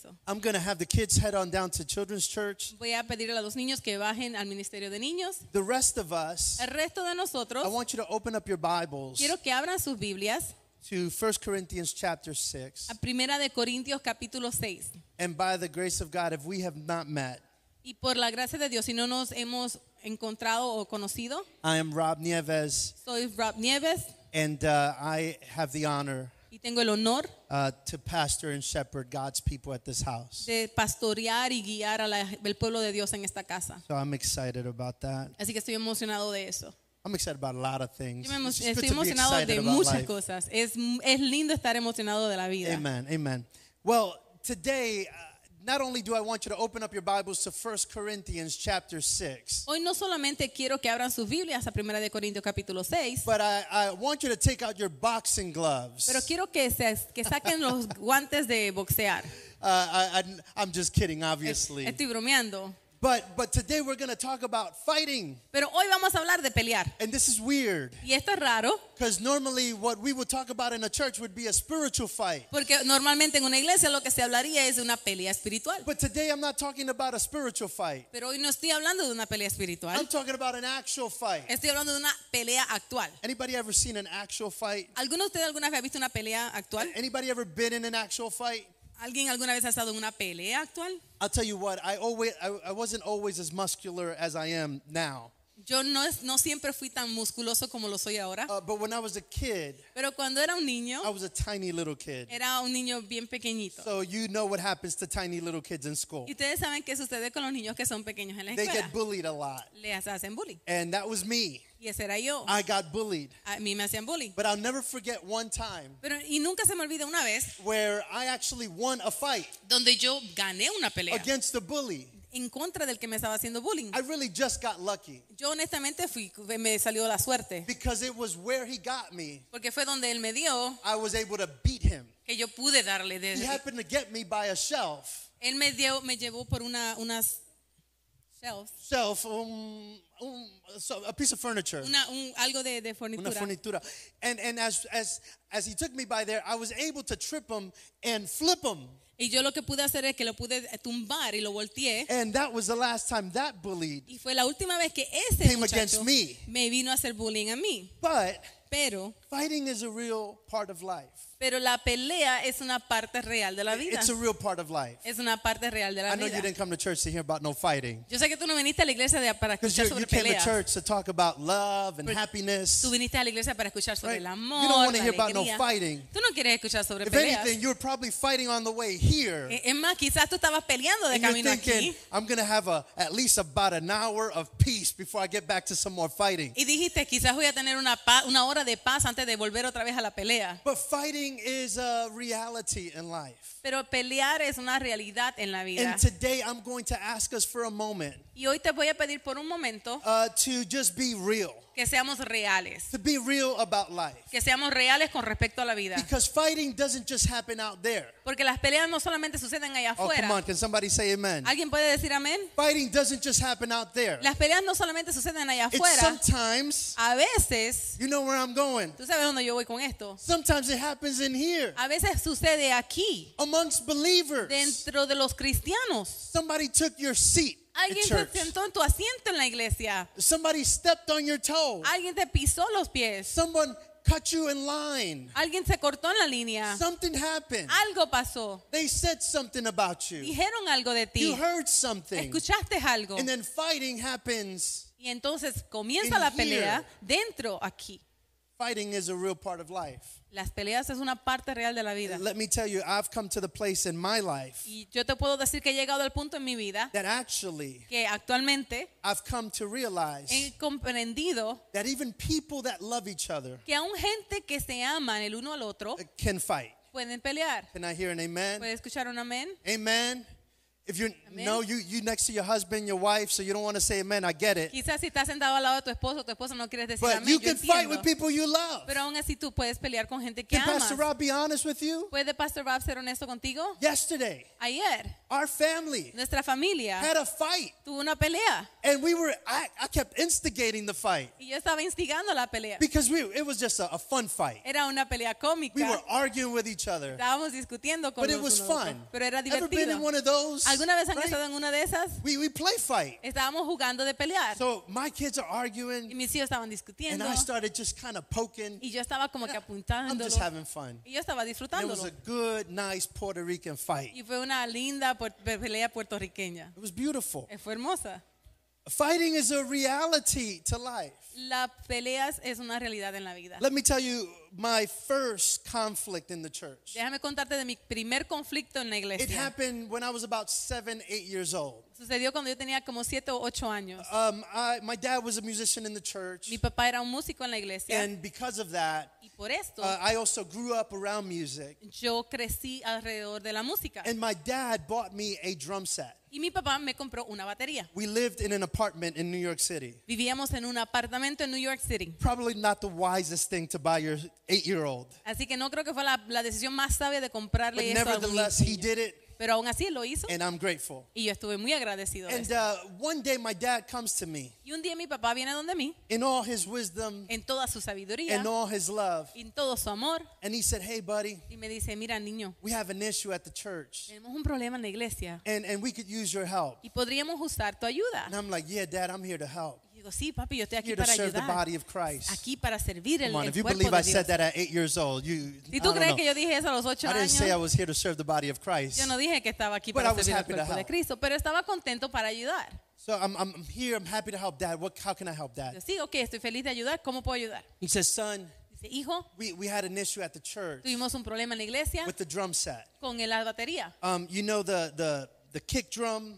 eso. I'm going to have the kids head on down to Children's Church. Voy a pedirle a los niños que bajen al Ministerio de Niños. The rest of us, El resto de nosotros, I want you to open up your Bibles quiero que abran sus Biblias to 1 Corinthians chapter 6. a Primera de Corintios capítulo 6. And by the grace of God, if we have not met, Y por la gracia de Dios, si no nos hemos encontrado o conocido, I am Rob Nieves, soy Rob Nieves and I have the honor y tengo el honor to pastor and shepherd God's people at this house. de pastorear y guiar al pueblo de Dios en esta casa. So I'm excited about that. Así que estoy emocionado de eso. I'm excited about a lot of things. Yo me It's just good estoy to be emocionado excited de about muchas life. cosas. Es lindo estar emocionado de la vida. Amen, amen. Well, today, not only do I want you to open up your Bibles to 1 Corinthians chapter 6, Hoy no solamente quiero que abran sus Biblias a Primera de Corintios capítulo 6, but I want you to take out your boxing gloves. pero quiero que saquen los guantes de boxear. I'm just kidding, obviously. Estoy bromeando. But today we're going to talk about fighting. Pero hoy vamos a hablar de pelear. And this is weird, Y esto es raro, because normally what we would talk about in a church would be a spiritual fight. porque normalmente en una iglesia lo que se hablaría es de una pelea espiritual. But today I'm not talking about a spiritual fight. Pero hoy no estoy hablando de una pelea espiritual. I'm talking about an actual fight. Estoy hablando de una pelea actual. Anybody ever seen an actual fight? ¿Alguno de ustedes alguna vez ha visto una pelea actual? Anybody ever been in an actual fight? ¿Alguien alguna vez ha estado en una pelea actual? I'll tell you what, I wasn't always as muscular as I am now. Yo no siempre fui tan musculoso como lo soy ahora. But when I was a kid, Pero cuando era un niño, I was a tiny little kid. era un niño bien pequeñito. So you know what happens to tiny little kids in school. Y ustedes saben qué sucede con los niños que son pequeños en la They escuela. get bullied a lot. Les hacen bullying. And that was me. Y ese era yo. I got bullied. A mí me hacían bullying. But I'll never forget one time Y nunca se me olvida una vez where I actually won a fight donde yo gané una pelea against the bully. en contra del que me estaba haciendo bullying. I really just got lucky Yo honestamente me salió la suerte. because it was where he got me. Porque fue donde él me dio I was able to beat him. que yo pude darle. He happened to get me by a shelf. Él me llevó por unas shelves. A piece of furniture. Algo de Una fornitura. fornitura. And as he took me by there, I was able to trip him and flip him. Y yo lo que pude hacer es que lo pude tumbar y lo volteé. And that was the last time that bullied Y fue la última vez que ese came muchacho against me. me vino a hacer bullying a mí. But Pero fighting is a real part of life. la pelea es una parte real de la vida. It's a real part of life. Es una parte real de la I know you vida. didn't come to church to hear about no fighting. Yo sé que tú no viniste a la iglesia para Because escuchar you sobre came to peleas. church to talk about love and Porque happiness. Tú viniste a la iglesia para escuchar sobre Right? el amor, You don't want to la hear about no alegría. fighting. Tú no quieres escuchar sobre If peleas. anything, you're probably fighting on the way here. Es más, quizás tú estabas peleando de And you're camino thinking, aquí I'm going to have at least about an hour of peace before I get back to some more fighting. y dijiste, quizás voy a tener una hora de paz antes de volver otra vez a la pelea. But fighting is a reality in life. Pero pelear es una realidad en la vida. And today I'm going to ask us for a moment Y hoy te voy a pedir por un momento to just be real, que seamos reales. to be real about life. Que seamos reales con respecto a la vida. Because fighting doesn't just happen out there. Porque las peleas no solamente suceden allá Oh, come on, afuera. can somebody say amen? ¿Alguien puede decir amén? Fighting doesn't just happen out there. Las peleas no solamente suceden allá It's afuera. sometimes, A veces, you know where I'm going. tú sabes dónde yo voy con esto. Sometimes it happens in here A veces sucede aquí, amongst believers. dentro de los cristianos. Somebody took your seat at Alguien se church. sentó en tu asiento en la iglesia. Somebody stepped on your toe. Alguien te pisó los pies. Someone cut you in line. Alguien se cortó en la línea. Something happened. Algo pasó. They said something about you. Dijeron algo de You ti. heard something. Escuchaste algo. And then fighting happens. Y entonces comienza in la pelea here. dentro aquí. Fighting is a real part of life. Las peleas es una parte real de la vida. Let me tell you, I've come to the place in my life Y yo te puedo decir que he llegado al punto en mi vida that actually que actualmente I've come to realize he comprendido that even people that love each other que aún gente que se aman el uno al otro can fight. pueden pelear. Can I hear an amen? ¿Puede escuchar un amén? Amen. If you're Amen. no, you next to your husband, your wife, so you don't want to say amen. I get it. Quizás si estás sentado al lado de tu esposo no quieres decir But amén. you Yo can fight entiendo. with people you love. Pero aún así tú puedes pelear con gente que Can amas. Pastor Rob be honest with you? ¿Puede Pastor Rob ser honesto contigo? Yesterday, Ayer, our family nuestra familia had a fight, tuvo una pelea and I kept instigating the fight y yo estaba instigando la pelea. because it was just a fun fight. Era una pelea cómica. We were arguing with each other, Estábamos discutiendo con but it los was unos a los fun. otros. Pero era Ever been in divertido. one of those? ¿Alguna vez han Right? estado en una de esas? We play fight. Estábamos jugando de pelear. So my kids are Y arguing, mis hijos estaban and discutiendo. I started just kind of poking. Y yo estaba como que I'm apuntándolo. just having fun. Y yo estaba And it was disfrutándolo. a good, nice Puerto Rican fight. Y fue una linda pelea puertorriqueña. It was beautiful. Fue hermosa. Fighting is a reality to life. Las peleas es una realidad en la vida. Let me tell you my first conflict in the church. Déjame contarte de mi primer conflicto en la It iglesia. happened when I was about 7, 8 years old. Sucedió cuando yo tenía como 7 o 8 años. My dad was a musician in the church, Mi papá era un músico en la iglesia. and because of that, Y por esto I also grew up around music. yo crecí alrededor de la música. And my dad bought me a drum set. Y mi papá me compró una batería. We lived in an apartment in New York City. Vivíamos en un apartamento en New York City. Probably not the wisest thing to buy your 8-year-old. Así que no creo que fue la decisión más sabia de But comprarle eso a algún nevertheless, he niño. did it, Pero aún así lo hizo and I'm grateful. y yo estuve muy agradecido de And eso. one day, my dad comes to me Y un día mi papá viene donde mí, in all his wisdom en toda su sabiduría, and all his love, en todo su amor, and he said, "Hey, buddy, y me dice, mira niño, we have an issue at the church, tenemos un problema en la iglesia and we could use your help." y podríamos usar tu ayuda. And I'm like, "Yeah, Dad, I'm here to help. Y digo, sí, papi, yo estoy aquí Here to para serve the ayudar, body of Christ." aquí para servir el Come on, if you cuerpo believe de I said Dios. that at 8 years old, Si I tú don't crees know. que yo dije eso a los 8 I didn't say I años, was here to serve the body of Christ. yo no dije que estaba aquí But para I was servir al happy to cuerpo de help. Cristo, pero estaba contento para ayudar. So I'm here. I'm happy to help, Dad. How can I help, Dad? Yo, sí, ok, estoy feliz de ayudar, ¿cómo puedo ayudar? He says, "Son, Dice, hijo, we had an issue at the church tuvimos un problema en la iglesia with the drum set. con la batería. You know the kick drum,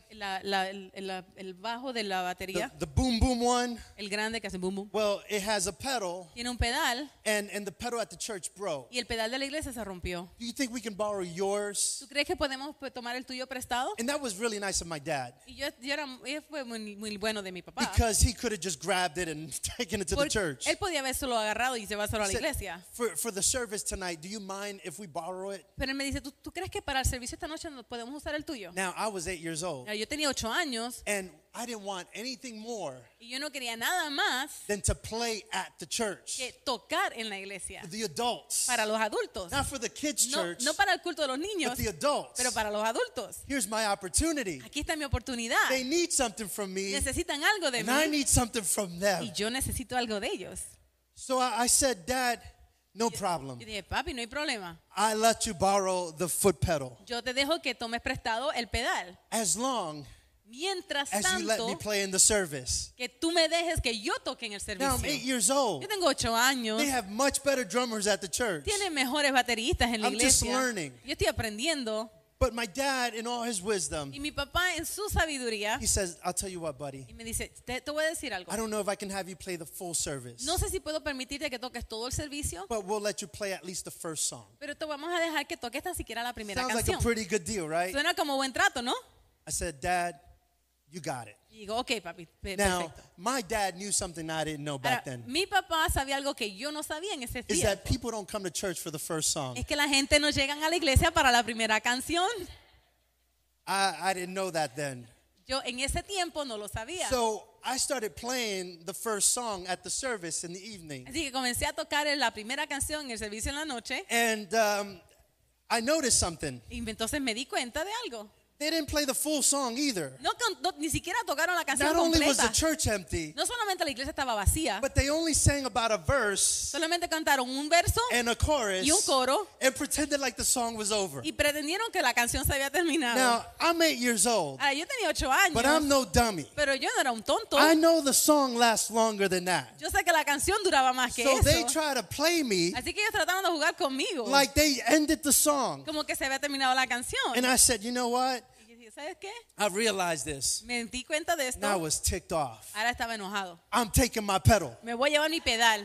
El bajo de la batería, the boom boom one. el grande que hace boom boom, Well, it has a pedal, tiene un pedal and the pedal at the church broke. y el pedal de la iglesia se rompió. Do you think we can borrow yours?" ¿Tú crees que podemos tomar el tuyo prestado? And that was really nice of my dad, Y él fue muy bueno de mi papá. because he could have just grabbed it and taken it to the Porque church. él podía haberlo agarrado y llevárselo a la Said, iglesia. For the service tonight, do you mind if we borrow it? Pero él me dice, ¿tú crees que para el servicio esta noche podemos usar el tuyo? Now, I was 8 years old, Yo tenía 8 años and I didn't want anything more y yo no quería nada más than to play at the church. que tocar en la iglesia The adults. para los adultos. Not for the kids' No, church, no para el culto de los but niños, the adults. pero para los adultos. Here's my opportunity. Aquí está mi oportunidad. They need something from me, Necesitan algo de and I mí need something from them. y yo necesito algo de ellos. So I said, "Dad, no problem. Yo dije, papi, no hay problema. I let you borrow the foot pedal Yo te dejo que tomes prestado el pedal. as long Mientras as you let me tanto, play in the service." que tú me dejes que yo toque en el Now I'm 8 servicio. years old. Yo tengo 8 años. They have much better drummers at the church. Tienen mejores bateristas en la I'm just iglesia. learning. Yo estoy aprendiendo. But my dad, in all his wisdom, Y mi papá en su sabiduría he says, "I'll tell you what, buddy. y me dice, te voy a decir algo. I don't know if I can have you play the full service, No sé si puedo permitirte que toques todo el servicio, but we'll let you play at least the first song." pero te vamos a dejar que toques tan siquiera la primera Sounds like a canción. pretty good deal, right? Suena como buen trato, ¿no? I said, "Dad, you got it." Y digo, ok, papi, Now, perfecto. my dad knew something I didn't know Ahora, back then. mi papá sabía algo que yo no sabía en ese Is tiempo. that people don't come to church for the first song. Es que la gente no llegan a la iglesia para la primera canción. I didn't know that then. Yo en ese tiempo no lo sabía. So I started playing the first song at the service in the evening. Así que comencé a tocar la primera canción en el servicio en la noche And I noticed something. y entonces me di cuenta de algo. They didn't play the full song either. Ni siquiera tocaron la canción Not only was the completa. church empty, No solamente la iglesia estaba vacía, but they only sang about a verse solamente cantaron un verso and a chorus y un coro and pretended like the song was over. y pretendieron que la canción se había terminado. Now, I'm 8 years old, Ahora, yo tenía 8 años, but I'm no dummy. pero yo no era un tonto. I know the song lasts longer than that. Yo sé que la canción duraba más que So they eso. try to play me Así que ellos trataron de jugar conmigo, like they ended the song. como que se había terminado la canción. And I said, "You know what? Y yo dije, ¿sabes qué? I realized this. Me di cuenta de esto. And I was ticked off. Ahora estaba enojado. I'm taking my pedal. Me voy a llevar mi pedal.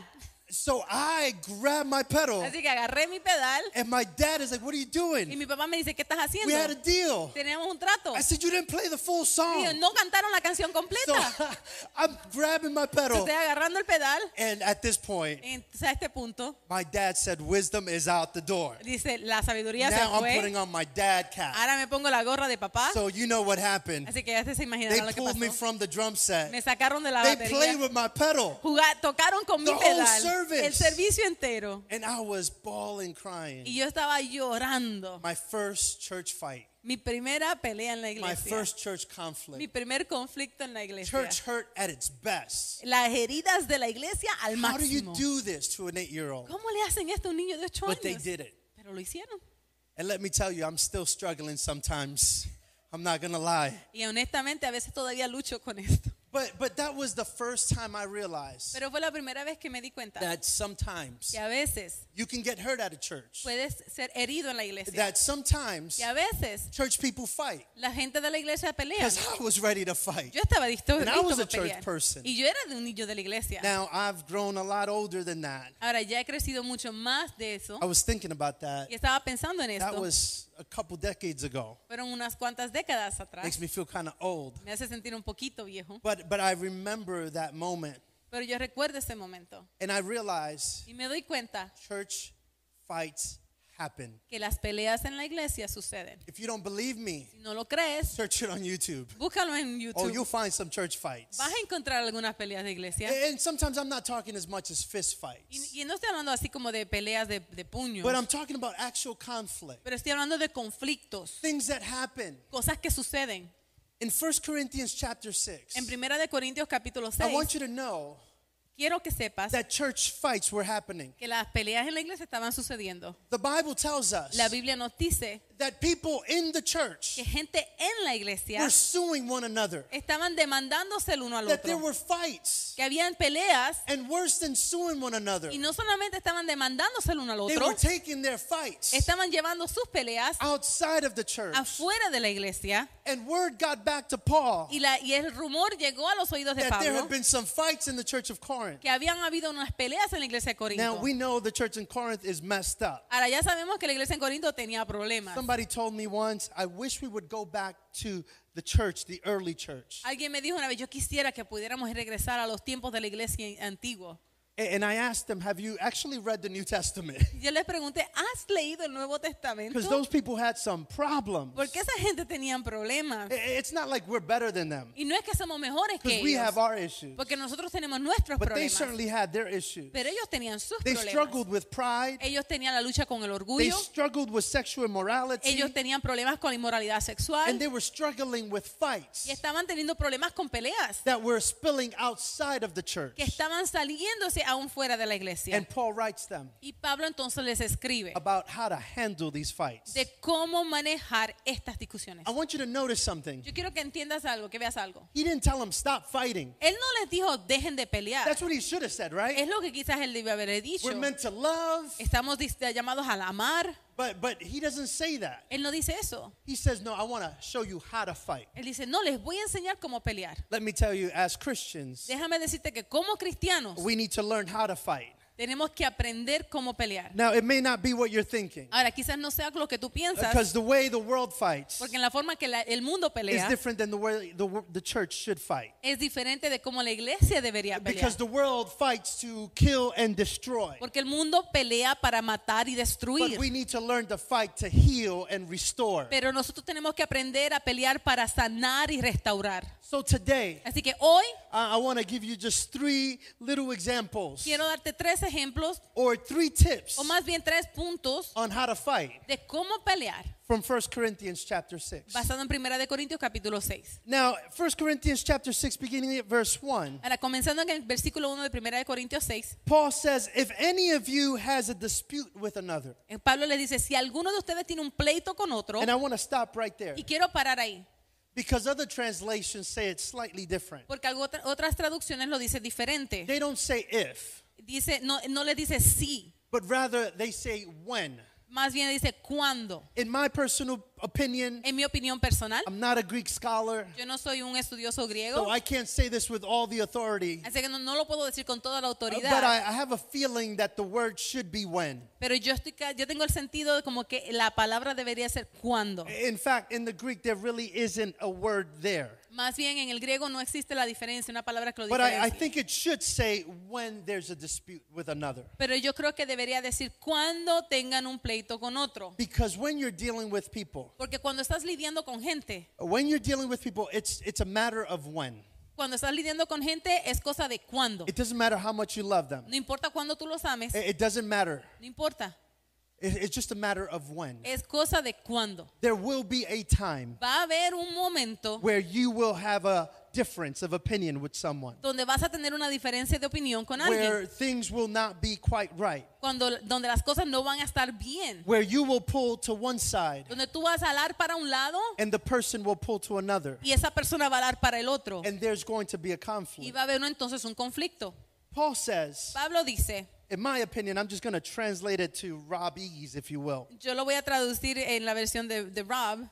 So I grabbed my pedal, Así que agarré mi pedal and my dad is like, "What are you y doing? mi papá me dice, ¿qué estás We had a haciendo? deal." Tenemos un trato. I said, "You didn't play the full Y song." no cantaron la canción So completa. I'm grabbing my Yo pedal, estoy agarrando el pedal. and at this point, Entonces a este punto my dad said, "Wisdom is out the door." dice, la sabiduría se Now I'm putting fue. on my dad cap. Ahora me pongo la gorra de papá. So you know what happened. Así que ya se They imaginarán lo que pulled me pasó. from the drum set. Me sacaron de la They played batería. with my pedal. Tocaron con mi The whole pedal. service. El servicio entero. And I was bawling, crying. Y yo estaba llorando. My first church fight. Mi primera pelea en la My iglesia. first church Mi conflict. primer conflicto en la iglesia. Church hurt at its best. Las heridas de la iglesia al How do you máximo. do this to an 8-year-old? ¿Cómo le hacen esto a un niño de 8 But they años? did it. Pero lo hicieron. And let me tell you, I'm still struggling sometimes. I'm not going to lie. Y honestamente a veces todavía lucho con esto. But that was the first time I realized Pero fue la primera vez que me di cuenta that sometimes que a veces you can get hurt at a church. puedes ser herido en la iglesia. That sometimes Y a veces church people fight. la gente de la iglesia pelea. Because I was ready to fight. Yo estaba listo And I was para a church pelear. person. Y yo era de un niño de la iglesia. Now, I've grown a lot older than that. Ahora ya he crecido mucho más de eso. I was thinking about that. Y estaba pensando en That esto. was a couple decades ago. Fueron unas cuantas décadas atrás. Makes me feel kind of old. Me hace sentir un poquito viejo. But I remember that moment. Pero yo recuerdo ese momento. And I realized Y me doy cuenta church fights happen. que las peleas en la iglesia suceden. If you don't believe me, Si no lo crees, search it on YouTube. búscalo en Oh, you'll YouTube. find some church fights. Vas a encontrar algunas peleas de iglesia. And sometimes I'm not talking as much as fist fights. Y no estoy hablando así como de peleas de puños. But I'm talking about actual conflict. Pero estoy hablando de conflictos. Things that happen. Cosas que suceden. In 1 Corinthians chapter 6, En 1 de Corintios capítulo I want 6, you to know quiero que sepas that church fights were happening. que las peleas en la iglesia estaban sucediendo. The Bible tells us La Biblia nos dice that people in the church que gente en la iglesia were suing one another, estaban demandándose el uno al that there otro. were fights, Que habían peleas and worse than suing one another, y no solamente estaban demandándose el uno al they otro, were taking their fights estaban llevando sus peleas outside of the church. afuera de la iglesia. And word got back to Paul Y el rumor llegó a los oídos de that there Pablo had been some fights in the church of Corinth. que habían habido unas peleas en la iglesia de Now, Corinto. we know the church in Corinth is messed up. Ahora ya sabemos que la iglesia en Corinto tenía problemas. Somebody told me once, I wish we would go back to the church, the early church. Alguien me dijo una vez, yo quisiera que pudiéramos regresar a los tiempos de la iglesia antigua. And I asked them, have you actually read the New Testament? Yo les pregunté, ¿has leído el Nuevo Testamento? Because those people had some problems. Porque esa gente tenían problemas. It's not like we're better than them. Y no es que somos mejores que Because we ellos. have our issues. Porque nosotros tenemos nuestros But they problemas. certainly had their issues. Pero ellos tenían sus They problemas. struggled with pride. Ellos tenían la lucha con el They orgullo. struggled with sexual immorality. Ellos tenían problemas con la inmoralidad sexual. And they were struggling with fights Y estaban teniendo problemas con peleas. that were spilling outside of the church. Que estaban saliéndose aún fuera de la iglesia. And Paul writes them Y Pablo entonces les escribe about how to handle these fights. de cómo manejar estas discusiones. I want you to notice something. Yo quiero que entiendas algo, que veas algo. He didn't tell them stop fighting. Él no les dijo dejen de pelear. That's what he should have said, right? Es lo que quizás él debió haber dicho. We're meant to love, Estamos llamados a amar. but he doesn't say that. Él no dice eso. He says, no, I want to show you how to fight. Él dice, no, les voy a enseñar cómo pelear. Let me tell you, as Christians, Déjame decirte que como cristianos we need to learn how to fight. tenemos que aprender cómo pelear. Now, it may not be what you're thinking, Ahora, quizás no sea lo que tú piensas, because the way the world fights porque en la forma que el mundo is pelea different than the way the church should fight. es diferente de cómo la iglesia debería pelear. Because the world fights to kill and destroy. Porque el mundo pelea para matar y But destruir. we need to learn to fight to heal and restore. Pero nosotros tenemos que aprender a pelear para sanar y restaurar. So today, Así que hoy I want to give you just 3 little examples quiero darte 3 ejemplos, or 3 tips o más bien 3 puntos on how to fight de cómo pelear, from 1 Corinthians chapter 6. basado en 1 de Corintios capítulo 6. Now, 1 Corinthians chapter 6, beginning at verse 1, Ahora, comenzando en el versículo 1 de 1 de Corintios 6, Paul says, if any of you has a dispute with another, Pablo le dice, si alguno de ustedes tiene un pleito con otro, and I want to stop right there, y quiero parar ahí, because other translations say it's slightly different. porque otras traducciones lo dice diferente. They don't say if, Dice, no le dice sí, but rather they say when. Más bien dice cuándo. In my personal opinion, En mi opinión personal, I'm not a Greek scholar, yo no soy un estudioso so griego, I can't say this with all the authority. así que no lo puedo decir con toda la But autoridad. I have a feeling that the word should be when. Pero yo tengo el sentido de como que la palabra debería ser cuándo. In fact, in the Greek, there really isn't a word there. Más bien en el griego no existe la diferencia, una palabra que lo But I diferencia. think it should say when there's a dispute with another. Pero yo creo que debería decir cuando tengan un pleito con otro. Because when you're dealing with people, Porque cuando estás lidiando con gente, it's a matter of when. cuando estás lidiando con gente es cosa de cuándo. It doesn't matter how much you love them. No importa cuándo tú los ames, It doesn't matter. no importa. It's just a matter of when. Es cosa de cuándo. There will be a time Va a haber un momento where you will have a difference of opinion with someone, donde vas a tener una diferencia de opinión con where alguien, things will not be quite right, donde las cosas no van a estar bien, where you will pull to one side donde tú vas a alar para un lado and the person will pull to another, y esa persona va a alar para el otro and there's going to be a y conflict. va a haber entonces un conflicto. Paul says, Pablo dice, in my opinion, I'm just going to translate it to Rob-ese, if you will. yo lo voy a traducir en la versión de Rob.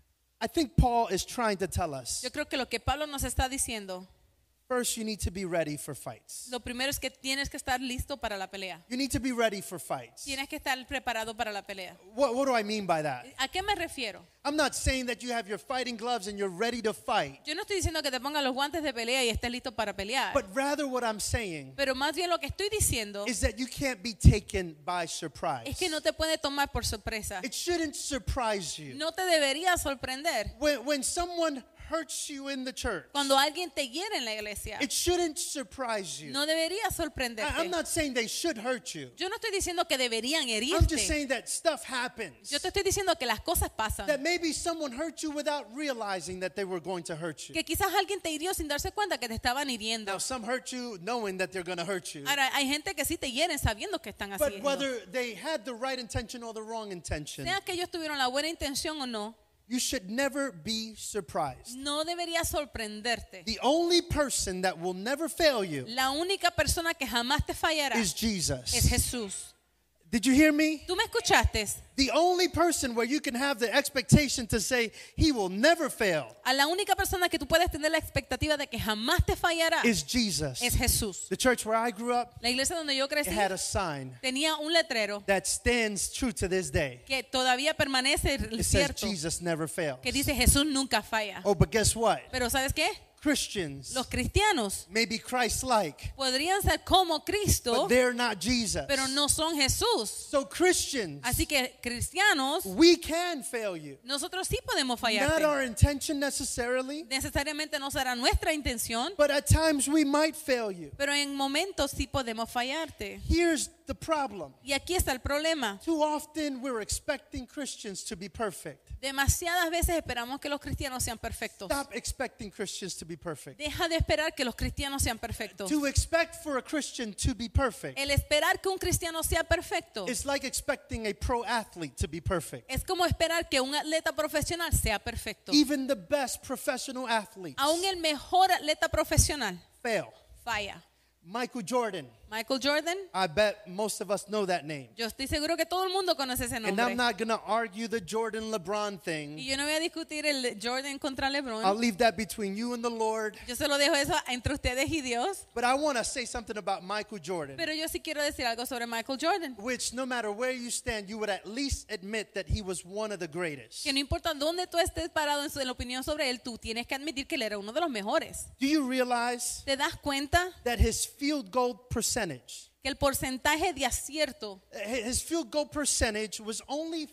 I think Paul is trying to tell us, Yo creo que lo que Pablo nos está diciendo, first, you need to be ready for fights. lo primero es que tienes que estar listo para la pelea. You need to be ready for fights. Tienes que estar preparado para la pelea. What do I mean by that? ¿A qué me refiero? I'm not saying that you have your fighting gloves and you're ready to fight, Yo no estoy diciendo que te pongas los guantes de pelea y estés listo para pelear. but rather what I'm saying Pero más bien lo que estoy diciendo is that you can't be taken by surprise. es que no te puede tomar por sorpresa. It shouldn't surprise you. No te debería sorprender When someone hurts you in the church, cuando alguien te hiere en la iglesia. it shouldn't surprise you. No debería I'm sorprenderte. not saying they should hurt you. Yo no estoy diciendo que deberían I'm just herirte. saying that stuff happens. Yo te estoy diciendo que las cosas pasan. That maybe someone hurt you without realizing that they were going to hurt you. Que quizás alguien te hirió sin darse cuenta que te estaban hiriendo. Now, some hurt you knowing that they're going to hurt you. Ahora, hay gente que sí te hieren sabiendo que están But haciendo. whether they had the right intention or the wrong intention, Sea que ellos tuvieron la buena intención o no, you should never be surprised. no debería sorprenderte. The only person that will never fail you La única persona que jamás te fallará is Jesus. es Jesús. Did you hear me? ¿Tú me escuchaste? The only person where you can have the expectation to say he will never fail A la única persona que tú puedes tener la expectativa de que jamás te fallará is Jesus. es Jesús. The church where I grew up, La iglesia donde yo it crecí had a sign tenía un letrero that stands true to this day. que todavía permanece It says cierto, Jesus never fails. que dice Jesús nunca falla. Oh, but guess what? Pero ¿sabes qué? Christians Los cristianos may be Christ-like, podrían ser como Cristo, but they're not Jesus. pero no son Jesús. So Christians, Así que cristianos, we can fail you. nosotros sí podemos Not fallarte. our intention necessarily, Necesariamente no será nuestra intención, but at times we might fail you. pero en momentos sí podemos fallarte. Here's the problem. Y aquí está el problema. Too often we're expecting Christians to be perfect. Demasiadas veces esperamos que los cristianos sean perfectos. Stop expecting Christians to be perfect. Deja de esperar que los cristianos sean perfectos. To expect for a Christian to be perfect El esperar que un cristiano sea perfecto is like expecting a pro athlete to be perfect. es como esperar que un atleta profesional sea perfecto. Even the best professional athletes Aún el mejor atleta profesional fail. falla. Michael Jordan, Michael Jordan, I bet most of us know that name. yo estoy seguro que todo el mundo conoce ese And I'm nombre. not going to argue the Jordan-LeBron thing. Y yo no voy a discutir el Jordan contra I'll LeBron. leave that between you and the Lord. Yo se lo dejo eso entre ustedes y Dios. But I want to say something about Michael Jordan, Pero yo sí quiero decir algo sobre Michael Jordan. which no matter where you stand, you would at least admit that he was one of the greatest. Que no importa dónde tú estés parado en la opinión sobre él, tú tienes que admitir que él era uno de los mejores. Do you realize ¿Te das cuenta that his field goal percentage, que el porcentaje de acierto, his field goal percentage was only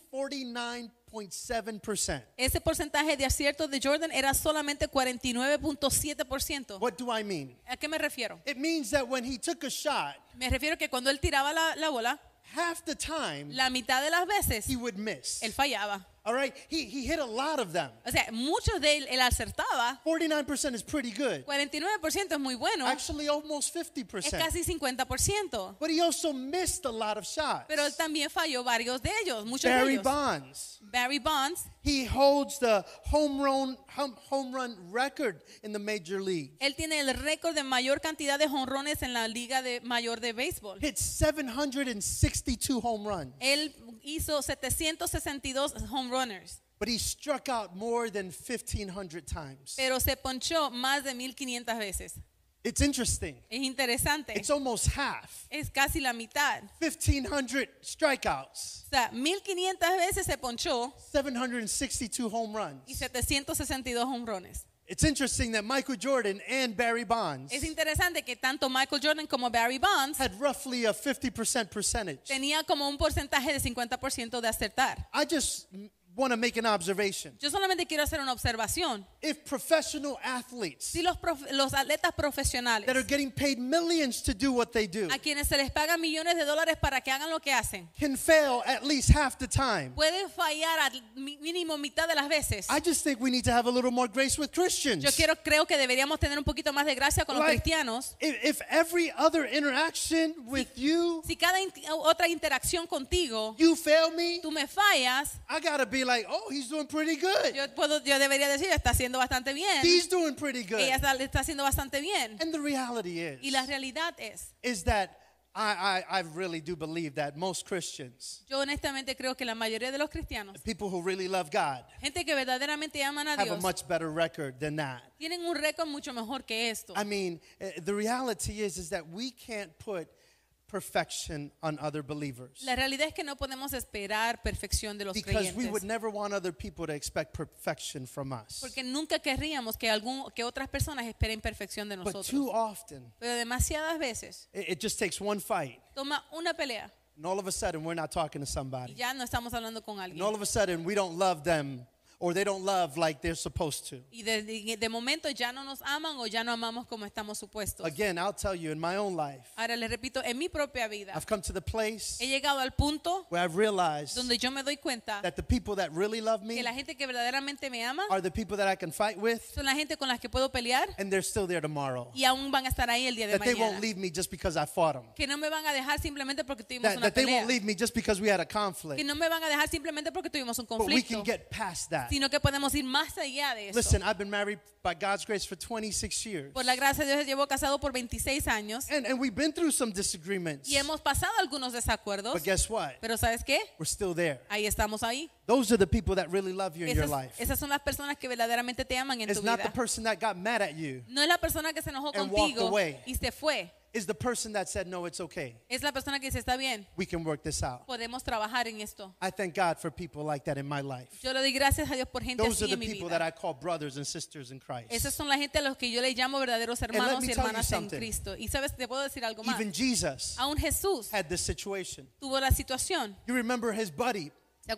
49.7%? ese porcentaje de acierto de Jordan era solamente 49.7%? What do I mean? ¿A qué me refiero? It means that when he took a shot, Me refiero que cuando él tiraba la bola, half the time la mitad de las veces he would miss. él fallaba. All right? He hit a lot of them. O sea, muchos de él acertaba. 49% is pretty good. 49% es muy bueno. Actually, almost Es 50%. casi 50%. But he also missed a lot of shots. Pero él también falló varios de ellos, muchos de Barry ellos. Bonds, Barry Bonds, he holds the home run record in the major league. él tiene el récord de mayor cantidad de jonrones en la liga mayor de béisbol. Hit 762 home runs. Él hizo 762 home runners, but he struck out more than 1,500 times. pero se ponchó más de 1500 veces. It's interesting. Es interesante. It's almost half. Es casi la mitad. 1,500 strikeouts, O sea, 1500 veces se ponchó 762 home runs. y 762 home runs. It's interesting that Michael Jordan and Barry Bonds Es interesante que tanto Michael Jordan como Barry Bonds had roughly a 50% percentage. tenía como un porcentaje de 50% de acertar. I just want to make an observation. Yo solamente quiero hacer una observación. If professional athletes Si los atletas profesionales, that are getting paid millions to do what they do a quienes se les paga millones de dólares para que hagan lo que hacen, can fail at least half the time, pueden fallar al mínimo mitad de las veces. I just think we need to have a little more grace with Christians. Yo creo que deberíamos tener un poquito más de gracia con los Like, cristianos. if every other interaction with you, Si cada otra interacción contigo, you fail me, tú me fallas, I gotta be like, oh, he's doing pretty good. yo debería decir, está haciendo bastante bien. He's doing pretty good. Ella está haciendo bastante bien. And the reality Y la realidad es, that I really do believe that most Christians, yo honestamente creo que la mayoría de los cristianos, people who really love God, gente que verdaderamente aman a have a Dios, much better record than that. tienen un récord mucho mejor que esto. I mean, the reality is that we can't put perfection on other believers. La realidad es que no podemos esperar perfección de los Because we would creyentes. never want other people to expect perfection from us. Porque nunca querríamos que otras personas esperen perfección de But too nosotros. often, Pero demasiadas veces it just takes one fight, toma una pelea and all of a sudden we're not talking to y somebody. ya no estamos hablando con And all alguien. of a sudden we don't love them, or they don't love like they're supposed to. Y de momento ya no nos aman o ya no amamos como estamos supuestos. Again, I'll tell you, in my own life, Ahora les repito, en mi propia vida I've come to the place he llegado al punto where I've realized donde yo me doy cuenta that the people that really love que me la gente que verdaderamente me ama are the people that I can fight with, son la gente con las que puedo pelear and they're still there tomorrow. y aún van a estar ahí el día de That they won't mañana. leave me just because I fought them. Que no me van a dejar simplemente porque tuvimos una That they pelea. won't leave me just because we had a Que conflict. no me van a dejar simplemente porque tuvimos un But we can conflicto, get past that. sino que podemos ir más allá de eso. Listen, I've been married by God's grace for 26 years. Por la gracia de Dios llevo casado por 26 años And we've been through some disagreements. y hemos pasado algunos desacuerdos, But guess what? pero ¿sabes qué? We're still there. Ahí estamos ahí. Those are the people that really love you in your life. Esas son las personas que verdaderamente te aman en It's tu not the vida. person that got mad at you. No es la persona que se enojó And walked contigo away. y se fue. It's the person that said, no, it's okay. Es la persona que dice, está bien, We can work this out. podemos trabajar en esto. I thank God for people like that in my life. Yo le doy gracias a Dios por gente Those are así the en mi people that vida. I call brothers and sisters in Christ. Esas son la gente a los que yo le llamo verdaderos hermanos me y tell you hermanas en something. Cristo. Y sabes, te puedo decir algo más. Even Jesus Aún Jesús had this situation. tuvo la situación. You remember his buddy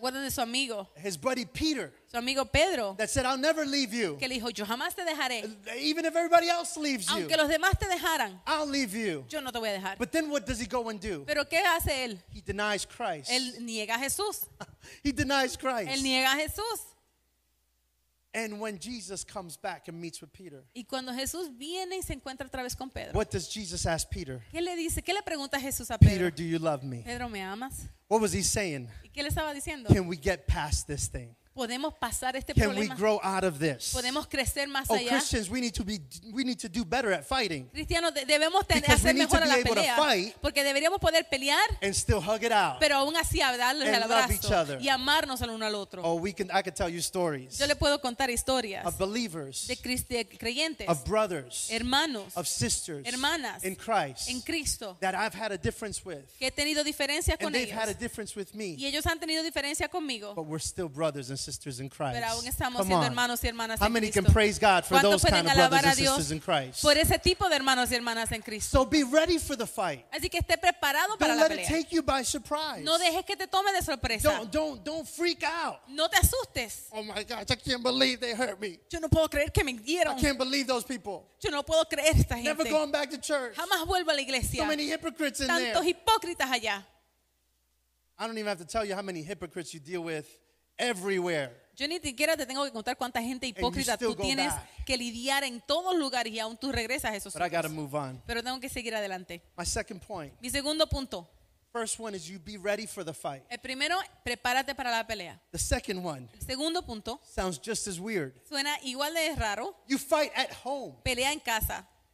Peter, Su amigo Pedro, that said, I'll never leave you. que le dijo, yo jamás te dejaré. Even if everybody else leaves you, Aunque los demás te dejaran, I'll leave you. yo no te voy a dejar. But then what does he go and do? Pero ¿qué hace él? He denies Christ. Él niega a Jesús. He denies Él Christ. niega a Jesús. And when Jesus comes back and meets with Peter, Y cuando Jesús viene y se encuentra otra vez con Pedro, what does Jesus ask Peter? ¿qué le dice? ¿Qué le pregunta Jesús a Peter, Pedro? do you love me? Pedro, ¿me amas? What was he saying? ¿Y qué le estaba diciendo? Can we get past this thing? Podemos pasar este Can we problema. grow out of this? Podemos crecer más Oh, allá. Christians, we need to do better at fighting Cristianos, debemos Because we hacer need mejor to a be la able to pelea. fight Porque deberíamos poder pelear, and still hug it out. pero aún así darles And el love each abrazo other. y amarnos el uno al otro. Oh, I could tell you stories Yo le puedo contar historias of believers, de creyentes, of brothers, hermanos, of sisters hermanas in Christ en Cristo, that I've had a difference with. que he tenido diferencias And con they've had a ellos. difference with Y me. ellos han tenido diferencia conmigo, But we're still brothers and sisters in Christ. pero aún estamos Come siendo on. hermanos y hermanas How en many can Cristo. praise God for ¿Cuántos those pueden kind of brothers alabar a and Dios sisters in Christ? por ese tipo de hermanos y hermanas en Cristo? So be ready for the fight. Así que esté preparado para Don't la let it pelea. take you by surprise. No dejes que te tome de sorpresa. Don't freak out. No te asustes. Oh my gosh, I can't believe they hurt me. Yo no puedo creer que me I hirieron. can't believe those people. Yo no puedo creer esta Never gente. going back to church. Jamás vuelvo a la So iglesia. many hypocrites in there. Tantos hipócritas allá. I don't even have to tell you how many hypocrites you deal with everywhere. Yo ni siquiera te tengo que contar cuánta gente hipócrita still tú go tienes back. que lidiar en todos lugares y aún tú regresas a esos But I got to sitios. move on. Pero tengo que seguir adelante. My second point. Mi segundo punto. First one is you be ready for the fight. El primero, prepárate para la pelea. The second one El segundo punto, sounds just as weird. suena igual de raro. You fight at home. Pelea en casa.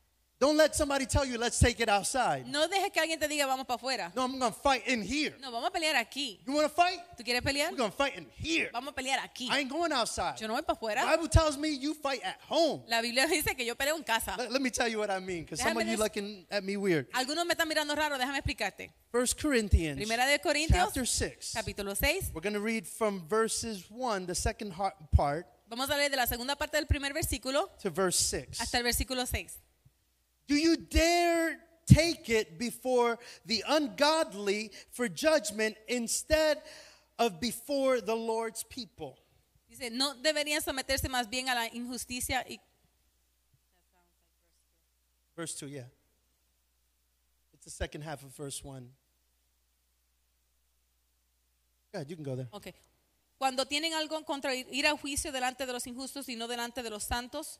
Don't let somebody tell you, let's take it outside. No dejes que alguien te diga vamos para afuera. No, I'm going to fight in here. No, vamos a pelear aquí. You want to fight? ¿Tú quieres pelear? We're going to fight in here. Vamos a pelear aquí. I ain't going outside. Yo no voy para The afuera. Bible tells me you fight at home. La Biblia dice que yo peleo en casa. Let me tell you what I mean, because some of Déjame you des- looking at me weird. Algunos me están mirando raro, déjame explicarte. 1 Corinthians Primera de Corintios, chapter 6. capítulo 6. We're going to read from verses 1, the second part, Vamos a leer de la segunda parte del primer versículo to verse 6. hasta el versículo 6. Do you dare take it before the ungodly for judgment instead of before the Lord's people? Dice, no deberían someterse más bien a la injusticia y Verse 2, yeah. It's the second half of verse 1. Go ahead, you can go there. Okay. Cuando tienen algo en contra, ir a juicio delante de los injustos y no delante de los santos.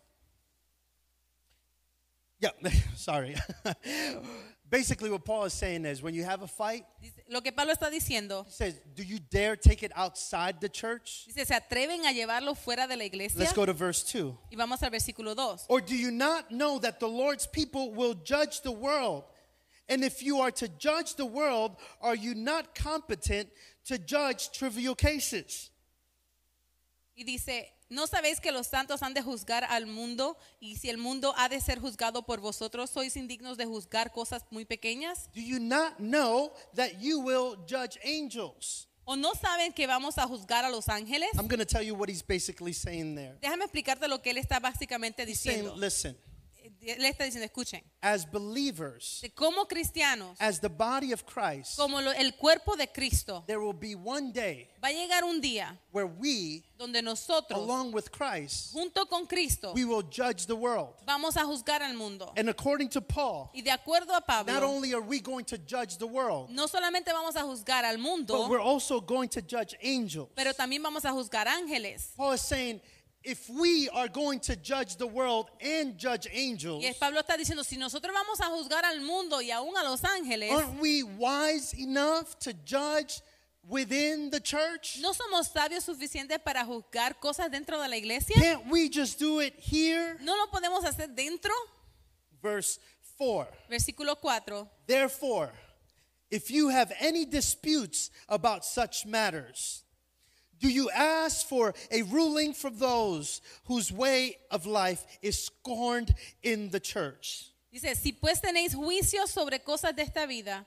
Yeah, sorry. Basically, what Paul is saying is when you have a fight, Dice, lo que Pablo está diciendo, he says, do you dare take it outside the church? dice, ¿se atreven a llevarlo fuera de la iglesia? Let's go to verse 2. Y vamos al versículo 2. Or do you not know that the Lord's people will judge the world? And if you are to judge the world, are you not competent to judge trivial cases? Y dice, ¿no sabéis que los santos han de juzgar al mundo? Y si el mundo ha de ser juzgado por vosotros, ¿sois indignos de juzgar cosas muy pequeñas? Do you not know that you will judge angels? ¿O no saben que vamos a juzgar a los ángeles? I'm going to tell you what he's basically saying there. Déjame explicarte lo que él está básicamente He's saying, diciendo. listen, Él está diciendo, escuchen, as believers, de como cristianos, as the body of Christ, como el cuerpo de Cristo, there will be one day va a llegar un día where we, donde nosotros, along with Christ, junto con Cristo, we will judge the world. vamos a juzgar al mundo. And according to Paul, Y de acuerdo a not Pablo, only are we going to judge the world, no solamente vamos a juzgar al but mundo, we're also going to judge angels. pero también vamos a juzgar ángeles. Paul is saying, if we are going to judge the world and judge angels, Y Pablo está diciendo, si nosotros vamos a juzgar al mundo y aún a los ángeles, aren't we wise enough to judge within the church? ¿no somos sabios suficientes para juzgar cosas dentro de la iglesia? Can't we just do it here? ¿No lo podemos hacer dentro? Verse 4. Versículo 4. Therefore, if you have any disputes about such matters, do you ask for a ruling from those whose way of life is scorned in the church? Dice, si pues tenéis juicios sobre cosas de esta vida,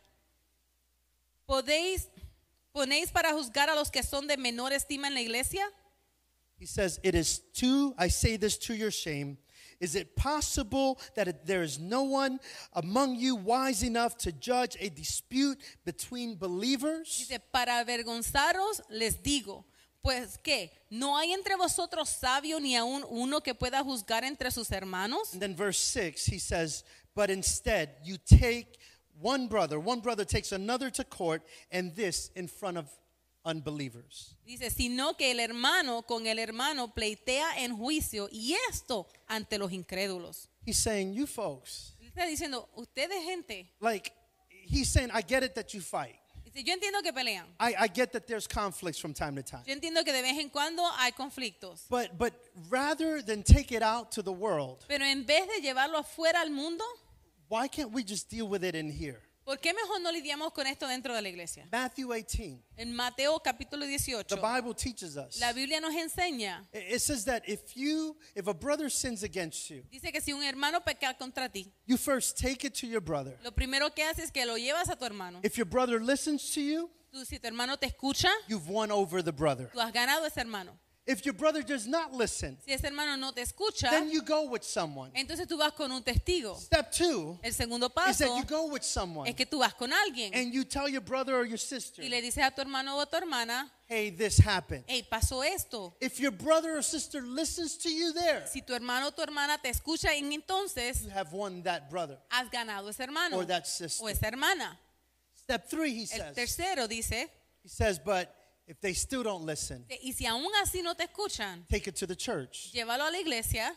¿ponéis para juzgar a los que son de menor estima en la iglesia? He says, I say this to your shame. Is it possible that there is no one among you wise enough to judge a dispute between believers? Dice, para avergonzaros les digo, pues ¿qué? ¿No hay entre vosotros sabio ni aún uno que pueda juzgar entre sus hermanos? And then verse 6, he says, but instead you take one brother takes another to court, and this in front of unbelievers. Dice, sino que el hermano con el hermano pleitea en juicio, y esto ante los incrédulos. He's saying, you folks, Él está diciendo, ustedes gente, like, he's saying, I get it that you fight. dice, yo entiendo que pelean. I get that there's conflicts from time to time. Yo entiendo que de vez en cuando hay conflictos. But rather than take it out to the world, Pero en vez de llevarlo afuera al mundo, why can't we just deal with it in here? ¿por qué mejor no lidiamos con esto dentro de la iglesia? Matthew 18, En Mateo capítulo the 18, Bible teaches us. la Biblia nos enseña, It says that if a brother sins against you, dice que si un hermano peca contra ti, you first take it to your brother. lo primero que haces es que lo llevas a tu hermano. If your brother listens to you, Tú, si tu hermano te escucha, you've won over the brother. tú has ganado a ese hermano. If your brother does not listen, Si ese hermano no te escucha, then you go with someone. entonces tú vas con un testigo. Step 2 El segundo is paso that you go with someone es que tú vas con alguien and you tell your brother or your sister, y le dices a tu hermano o a tu hermana, hey, this happened. hey, pasó esto. If your brother or sister listens to you there, Si tu hermano o tu hermana te escucha, entonces you have won that brother has ganado ese hermano or that sister. o esa hermana. Step 3, he El says, tercero dice, but if they still don't listen, y si aún así no te escuchan, take it to the church. llévalo a la iglesia.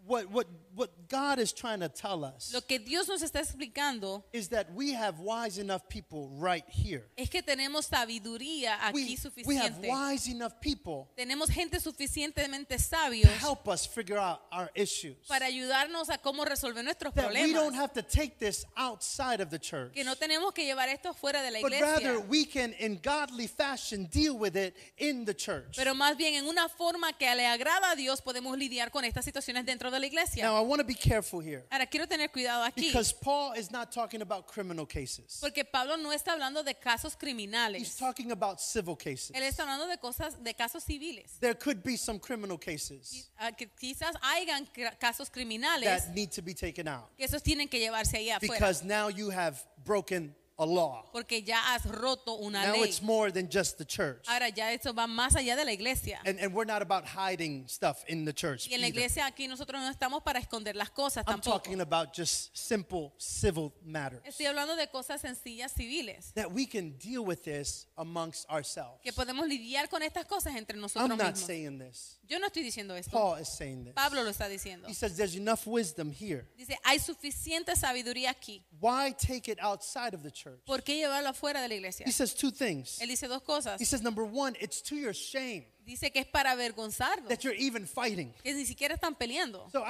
what God is trying to tell us Lo que Dios nos está explicando is that we have wise enough people right here. es que tenemos sabiduría aquí We have suficiente. wise enough people Tenemos gente suficientemente to sabios help us figure out our issues. para ayudarnos a cómo resolver nuestros That we don't problemas. have to take this outside of the church, Que no tenemos que llevar esto fuera de la but rather iglesia, we can, in godly fashion, deal with it in the church. pero más bien en una forma que le agrada a Dios podemos lidiar con estas situaciones dentro de la iglesia. Now, I want to be careful here Ahora quiero tener cuidado aquí, because Paul is not talking about criminal cases. porque Pablo no está hablando de casos He's criminales. talking about civil cases. Él está hablando de casos civiles. There could be some criminal cases Que quizás hayan casos criminales that need to be taken out que esos tienen que llevarse ahí afuera, because now you have broken a law. porque ya has roto una Now ley. it's more than just the church. Ahora ya eso va más allá de la iglesia. And we're not about hiding stuff in the church Y en la either. iglesia aquí nosotros no estamos para esconder las cosas I'm tampoco. talking about just simple civil matters. Estoy hablando de cosas sencillas civiles, That we can deal with this amongst ourselves. que podemos lidiar con estas cosas entre I'm nosotros not mismos. saying this. Yo no estoy diciendo esto. Paul is saying this. Pablo lo está diciendo. He says there's enough wisdom here. Dice, hay suficiente sabiduría aquí. Why take it outside of the church? ¿Por qué llevarlo afuera de la iglesia? He says two things. Él dice dos cosas. He says, number one, it's to your shame Dice que es para avergonzarnos, that you're even fighting. que ni siquiera están peleando. So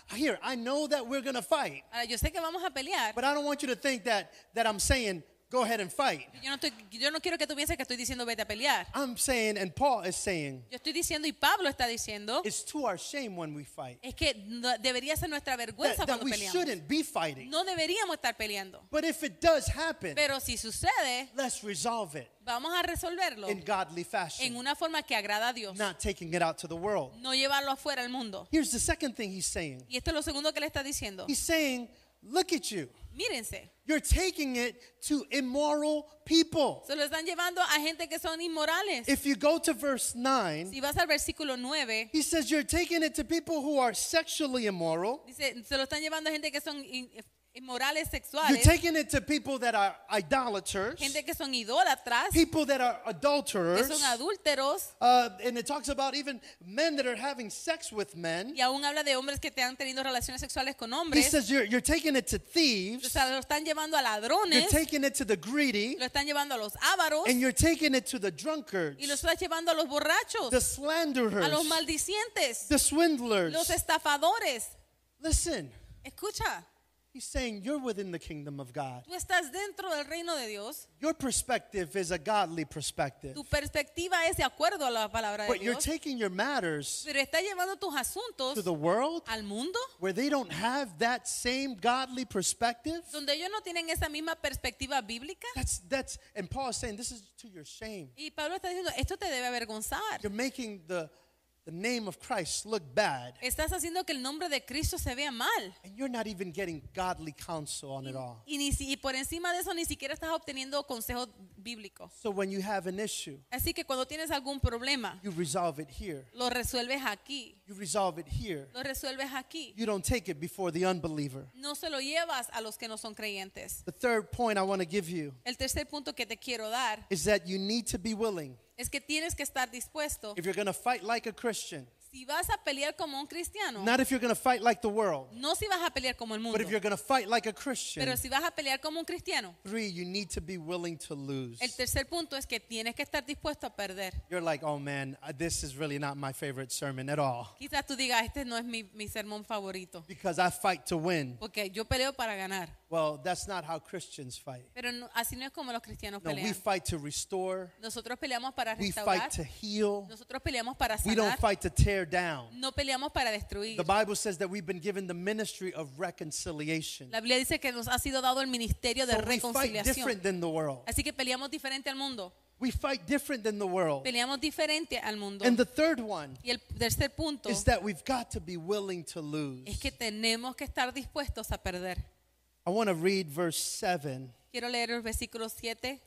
I know that we're going to fight, Ahora, yo sé que vamos a pelear. but I don't want you to think that I'm saying, go ahead and fight. Yo no quiero que tú pienses que estoy diciendo vete a pelear. I'm saying, and Paul is saying, Yo estoy diciendo y Pablo está diciendo it's to our shame when we fight. es que debería ser nuestra vergüenza That cuando we peleamos. shouldn't be fighting. No deberíamos estar peleando. But if it does happen, Pero si sucede, let's resolve it vamos a resolverlo in godly en fashion, una forma que agrada a Dios. not taking it out to the world. No llevarlo afuera al mundo. Here's the second thing he's saying. Y esto es lo segundo que le está diciendo. He's saying, look at you. Mírense, You're taking it to immoral people. se lo están llevando a gente que son inmorales. If you go to verse 9, Si vas al versículo 9, he says you're taking it to people who are sexually immoral. dice, se lo están llevando a gente que son inmorales You're sexuales, taking it to people that are idolaters, gente que son idólatras, people that are que adulterers. son adúlteros, And it talks about even men that are having sex with men. y aún habla de hombres que te han tenido relaciones sexuales con He hombres. says you're taking it to O thieves, sea, lo están llevando a you're ladrones, taking it to the greedy, lo están llevando a los ávaros and you're taking it to the drunkards, y lo están llevando a los borrachos, the a slanderers, los maldicientes, the swindlers. los estafadores. Listen, Escucha, he's saying you're within the kingdom of God. tú estás dentro del reino de Dios. Your perspective is a godly perspective. Tu perspectiva es de acuerdo a la palabra de But you're Dios, taking your matters pero está llevando tus asuntos to the world al mundo where they don't have that same godly perspective. donde ellos no tienen esa misma perspectiva bíblica. And Paul is saying this is to your shame. Y Pablo está diciendo, esto te debe avergonzar. You're making the name of Christ look bad, Estás haciendo que el nombre de Cristo se vea mal. and you're not even getting godly counsel on it all. Y por encima de eso ni siquiera estás obteniendo consejo bíblico. So when you have an issue, Así que cuando tienes algún problema, you resolve it here. lo resuelves aquí. You resolve it here. Lo resuelves aquí. You don't take it before the unbeliever. No se lo llevas a los que no son creyentes. The third point I want to give you El tercer punto que te quiero dar is that you need to be willing. es que tienes que estar dispuesto. If you're going to fight like a Christian, Si vas a pelear como un cristiano, not if you're going to fight like the world, no si vas a pelear como el but mundo, if you're going to fight like a Christian, pero si vas a pelear como un cristiano. 3, you need to be willing to lose. El tercer punto es que tienes que estar dispuesto a perder. You're like, oh man, this is really not my favorite sermon at all Quizás tú digas, este no es mi sermón favorito, because I fight to win. porque yo peleo para ganar. Well, that's not how Christians fight. Pero así no es como los cristianos No, we pelean. fight to restore, Nosotros peleamos para we restaurar, fight to heal, nosotros peleamos para we don't sanar, fight to tear down. no peleamos para destruir. The Bible says that we've been given the ministry of reconciliation. La Biblia dice que nos ha sido dado el ministerio de So we fight reconciliación. different than the world. Así que peleamos diferente al mundo. We fight different than the world. Peleamos diferente al mundo. And the third one Y el tercer punto is that we've got to be willing to lose. es que tenemos que estar dispuestos a perder. I want to read verse 7 Quiero leer el versículo 7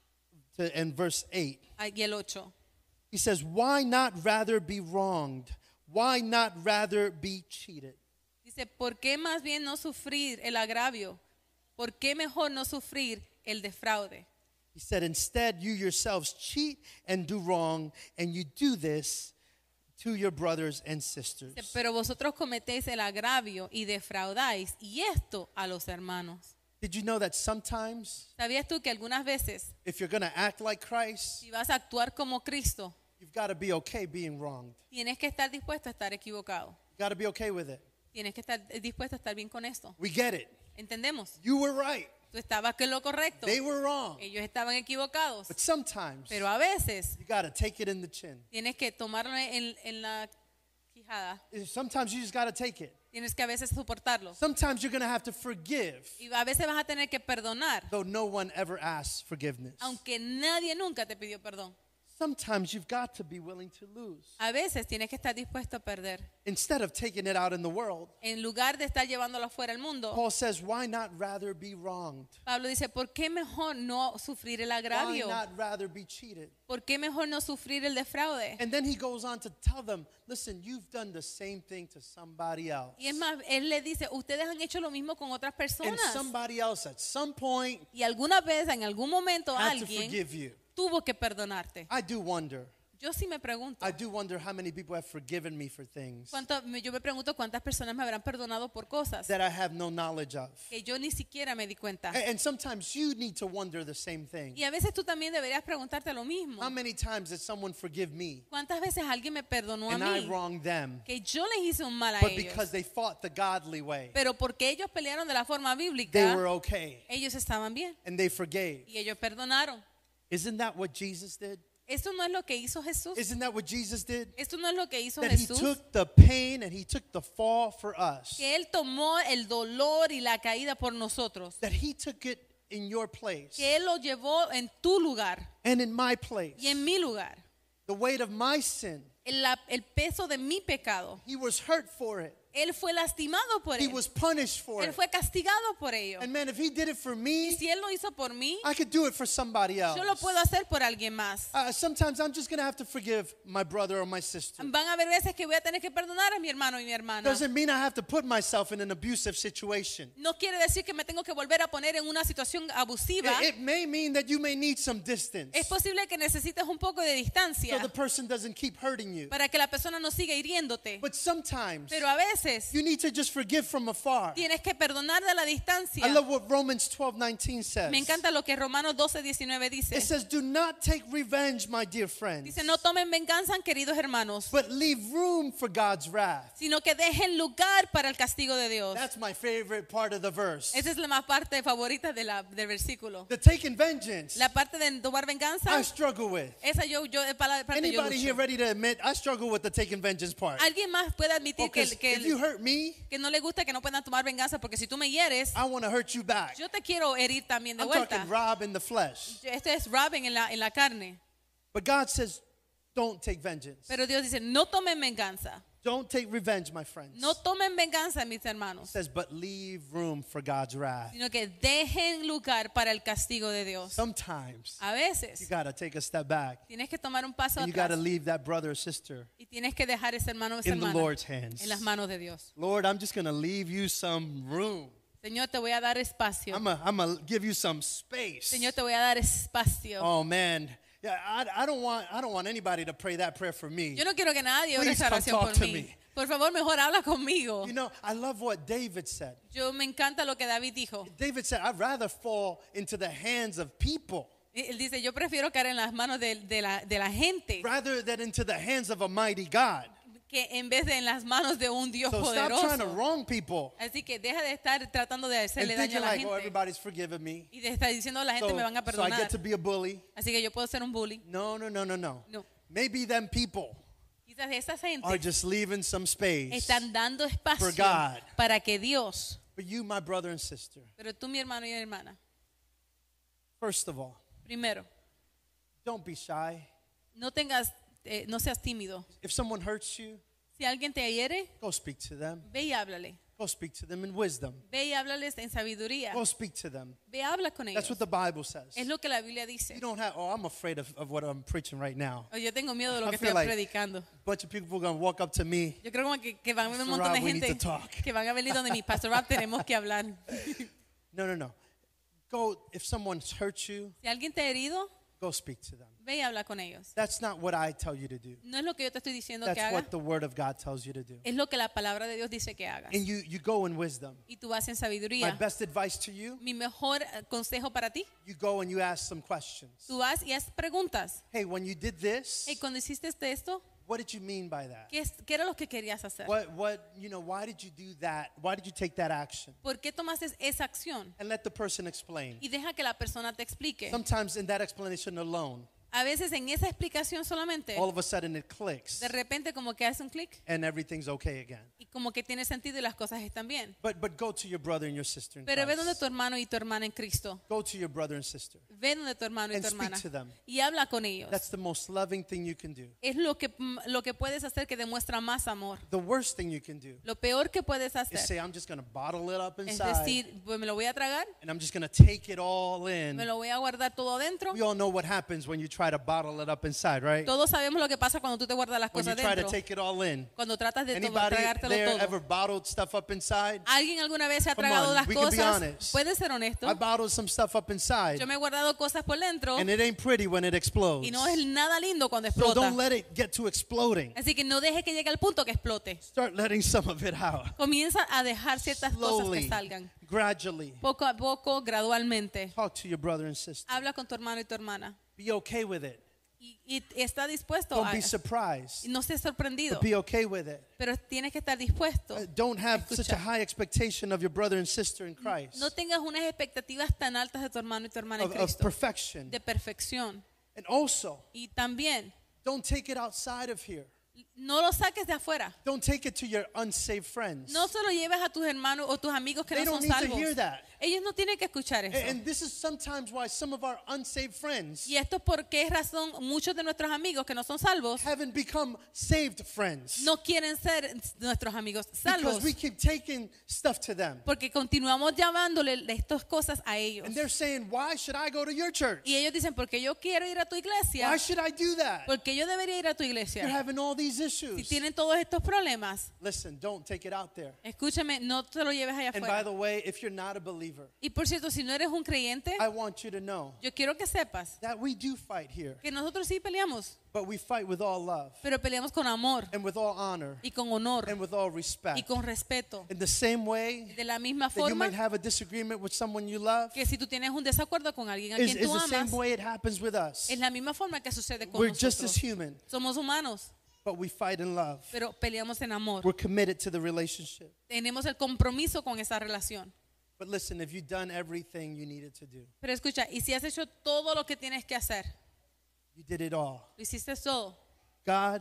and verse 8. y el 8. He says, why not rather be wronged? Why not rather be cheated? Dice, ¿por qué más bien no sufrir el agravio? ¿Por qué mejor no sufrir el defraude? He said, instead, you yourselves cheat and do wrong, and you do this to your brothers and sisters. Dice, pero vosotros cometéis el agravio y defraudáis, y esto a los hermanos. Did you know that sometimes, ¿Sabías tú que algunas veces, if you're going to act like Christ, si vas a actuar como Cristo, you've got to be okay being wronged? tienes que estar dispuesto a estar equivocado? You got to be okay with it. Tienes que estar dispuesto a estar bien con esto. We get it. ¿Entendemos? You were right. Tú estabas en lo correcto. They were wrong. Ellos estaban equivocados. But sometimes, Pero a veces you got to take it in the chin. tienes que tomarlo en la quijada. Sometimes you just got to take it. Tienes que a veces soportarlo. Sometimes you're going to have to forgive, Y a veces vas a tener que perdonar, though no one ever asks forgiveness. aunque nadie nunca te pidió perdón. Sometimes you've got to be willing to lose. A veces tienes que estar dispuesto a perder. Instead of taking it out in the world, En lugar de estar llevándolo afuera al mundo, Paul says, why not rather be wronged? Pablo dice, ¿por qué mejor no sufrir el Why agravio? not rather be cheated? ¿Por qué mejor no sufrir el defraude? And then he goes on to tell them, listen, you've done the same thing to somebody else. Y es más, él le dice, ustedes han hecho lo mismo con otras And personas. somebody else at some point Y alguna vez, en algún momento, had to alguien forgive you. tuvo que perdonarte. I do wonder. Yo sí me pregunto, I do wonder how many people have forgiven me for things yo me pregunto cuántas personas me habrán perdonado por cosas that I have no knowledge of. que yo ni siquiera me di cuenta. And sometimes you need to wonder the same thing. Y a veces tú también deberías preguntarte lo mismo. How many times did someone forgive me ¿Cuántas veces alguien me perdonó a and I mí wronged them, que yo les hice un mal a but ellos? because they fought the godly way, Pero porque ellos pelearon de la forma they bíblica, were okay ellos estaban bien and they forgave? y ellos perdonaron. Isn't that what Jesus did? Esto no es lo que hizo Jesús. Isn't that what Jesus did? Esto no es lo que hizo That he Jesús. took the pain and he took the fall for us. Que Él tomó el dolor y la caída por nosotros. That he took it in your place Que Él lo llevó en tu lugar and in my place. y en mi lugar. The weight of my sin. El peso de mi pecado. He was hurt for it. Él fue lastimado por He él. was punished for Él it. fue castigado por ello. And man, if he did it for Y me, si Él lo hizo por mí, I could do it for somebody else. yo lo puedo hacer por alguien más. Sometimes I'm just going to have to forgive my brother or my sister. Van a haber veces que voy a tener que perdonar a mi hermano y mi hermana. Doesn't mean I have to put myself in an abusive situation. No quiere decir que me tengo que volver a poner en una situación abusiva. It may mean that you may need some distance Es posible que necesites un poco de so distancia the person doesn't keep hurting you. para que la persona no siga hiriéndote. But sometimes Pero a veces you need to just forgive from afar. tienes que perdonar de la distancia. I love what Romans 12:19 says. Me encanta lo que Romanos 12:19 dice. It says, do not take revenge, my dear friends, Dice, no tomen venganza, queridos hermanos, but leave room for God's wrath. sino que dejen lugar para el castigo de Dios. That's my favorite part of the verse. Esa es la más parte favorita del versículo. The taking vengeance, La parte de tomar venganza, I struggle with. esa yo para la parte yo Anybody here lucho. ready to admit I struggle with the taking vengeance part? ¿Alguien más puede admitir Because if you hurt me, que no le gusta que no puedan tomar venganza? Porque si tú me hieres, I want to hurt you back. yo te quiero herir también de I'm vuelta. talking rob in the flesh. Este es robbing en la carne. But God says, don't take vengeance. Pero Dios dice, no tomen venganza. Don't take revenge, my friends. No tomen venganza, mis It hermanos. says, but leave room for God's wrath. Sino que dejen lugar para el castigo de Dios. Sometimes A you veces got to take a step back tienes que tomar un paso and you got to atrás leave that brother or sister y tienes que dejar ese hermano o esa in the hermana Lord's hands. en las manos de Dios. Lord, I'm just going to leave you some room. Señor, te voy a dar espacio. I'm going to give you some space. Señor, te voy a dar espacio. Oh man. Yeah, I don't want anybody to pray that prayer for me. Yo no quiero que nadie ore Please esa come oración talk por to mí. me. Por favor, mejor habla conmigo. You know, I love what David said. Yo me encanta lo que David dijo. David said, I'd rather fall into the hands of people Él dice, yo prefiero caer en las manos de la gente rather than into the hands of a mighty God. que en vez de en las manos de un Dios So stop trying to poderoso. wrong people Así que deja de estar tratando de and hacerle daño thinking a la like, oh, gente everybody's forgiven me. y de estar diciendo a la gente me van a So I perdonar. get to be a bully. Así que yo puedo ser un bully. No. No. Maybe them people Quizás esa gente are just leaving some space. están dando espacio for God. para que Dios, But you, my brother and sister, pero tú mi hermano y mi hermana, first of all, primero, don't be shy. no seas tímido. If someone hurts you, Si alguien te hiere, go speak to them. ve y háblale. Go speak to them in wisdom. Ve y háblales en sabiduría. Go speak to them. Ve y habla con That's ellos. what the Bible says. Es lo que la Biblia dice. You don't have, oh, I'm afraid of what I'm preaching right now. Oh, yo tengo miedo de lo I que feel estoy like- predicando. A bunch of people are going to walk up to me. Yo creo como que van a venir un Mr. montón de Rob, we need gente to talk. que van a venir donde mi pastor Rob tenemos que hablar. No. Go, if someone's hurt you, Si alguien te ha herido, Go speak to them. Ve y habla con ellos. That's not what I tell you to do. No es lo que yo te estoy diciendo que That's hagas, what the Word of God tells you to do. es lo que la palabra de Dios dice que hagas. And you go in wisdom. Y tú vas en My sabiduría. best advice to you, Mi mejor consejo para ti, you go and you ask some questions. tú vas y haces preguntas. Hey, when you did this, Hey, cuando hiciste esto, what did you mean by that? ¿qué era lo que querías hacer? Why did you do that? Why did you take that action? ¿Por qué tomaste esa acción? And let the person explain. Y deja que la persona te explique. Sometimes in that explanation alone, A veces en esa explicación solamente, all of a sudden it clicks de repente como que hace un clic and everything's okay again. y como que tiene sentido y las cosas están bien. But go to your brother and your sister in Pero ve donde Christ. tu hermano y tu hermana en Cristo. Go to your brother and sister. Ve donde tu hermano y And tu speak hermana to them. y habla con ellos. That's the most loving thing you can do. Es lo que puedes hacer que demuestra más amor. The worst thing you can do Lo peor que puedes is hacer say, I'm just going to bottle it up es inside decir, pues me lo voy a tragar, and I'm just going to take it all me in. lo voy a guardar todo adentro. We all know what happens when you try to bottle it up inside, right? Todos sabemos lo que pasa cuando tú te guardas las When you cosas try to dentro. take it all in. Cuando tratas de Anybody tragártelo there todo. ever bottled stuff up inside? ¿Alguien alguna vez se ha Come tragado on, las we can be cosas? honest. Puede ser honesto. I bottled some stuff up inside Yo me he guardado cosas por dentro and it ain't pretty when it explodes. y no es nada lindo cuando So explota. don't let it get to exploding. Así que no deje que llegue al punto que explote. Start letting some of it out. Comienza a dejar ciertas cosas que Slowly, salgan. gradually. Poco a poco, gradualmente. Talk to your brother and sister. Habla con tu hermano y tu hermana. Be okay with it. Y está dispuesto Don't a... be surprised. No estés sorprendido, But be okay with it. pero tienes que estar dispuesto. Don't have such a Escucha. high expectation of your brother and sister in Christ. No tengas unas expectativas tan altas de tu hermano y tu hermana en Of Cristo. perfection. De perfección. And also, Y también, don't take it outside of here. no lo saques de afuera. Don't take it to your unsaved friends. No se lo lleves a tus hermanos o tus amigos que They no don't son need to salvos. hear that. Ellos no tienen que escuchar eso. And this is sometimes why some of our unsaved friends Y esto es por qué razón muchos de nuestros amigos que no son salvos haven't become saved friends. no quieren ser nuestros amigos Because salvos. we keep taking stuff to them. Porque continuamos llamándole de estas cosas a ellos. And they're saying, why should I go to your church? Y ellos dicen, porque yo quiero ir a tu iglesia, Why should I do that? porque yo debería ir a tu You're iglesia. having all these Si issues. tienen todos estos problemas, Listen, don't take it out there. escúchame, no te lo lleves allá And by afuera. the way, if you're not a believer, Y por cierto, si no eres un creyente, I want you to know yo quiero que sepas that we do fight here, que nosotros sí peleamos, but we fight with all love pero peleamos con amor and with all honor y con honor and with all y respect. con respeto. In the same way De la misma that you forma might have a disagreement with someone you love, que si tú tienes un desacuerdo con alguien a is quien tú the same amas, way it happens with us. es la misma forma que sucede con We're just as nosotros. human, Somos humanos, but we fight in love. pero peleamos en amor. We're committed to the relationship. Tenemos el compromiso con esa relación. But listen, if you've done everything you needed to do, Pero escucha, y si has hecho todo lo que tienes que hacer, you did it all. lo hiciste todo, God,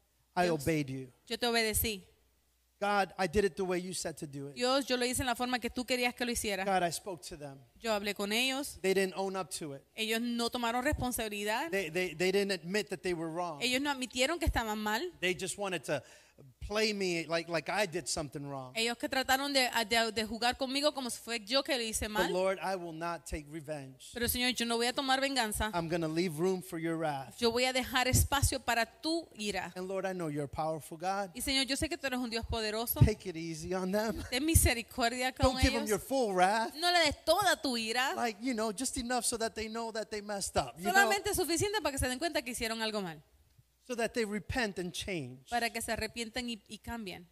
I Dios. obeyed you. yo te obedecí. God, I did it the way you said to do it. Dios, yo lo hice en la forma que tú querías que lo hiciera. God, I spoke to them. Yo hablé con ellos. They didn't own up to it. Ellos no tomaron responsabilidad. They didn't admit that they were wrong. Ellos no admitieron que estaban mal. They just wanted to play me like I did something wrong. Ellos que trataron de jugar conmigo como si fue yo que le hice But mal. Lord, I will not take revenge. Pero Señor, yo no voy a tomar venganza. I'm going to leave room for your wrath. Yo voy a dejar espacio para tu ira. And Lord, I know you're a powerful God. Y Señor, yo sé que tú eres un Dios poderoso. Take it easy on them. Ten misericordia con Don't give them your ellos. full wrath. No le des toda tu ira. Like, just enough so that they know that they messed up. Solamente suficiente para que se den cuenta que hicieron algo mal. So that they repent and change. Para que se arrepientan y cambien.